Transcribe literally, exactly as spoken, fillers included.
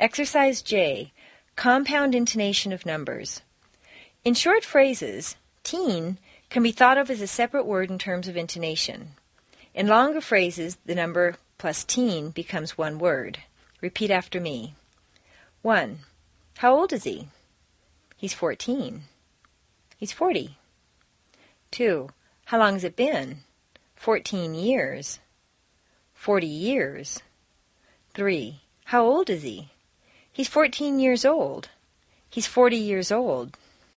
Exercise J. Compound intonation of numbers. In short phrases, teen can be thought of as a separate word in terms of intonation. In longer phrases, the number plus teen becomes one word. Repeat after me. one. How old is he? He's fourteen. He's forty. two. How long has it been? fourteen years. forty years. three. How old is he? He's fourteen years old. He's forty years old.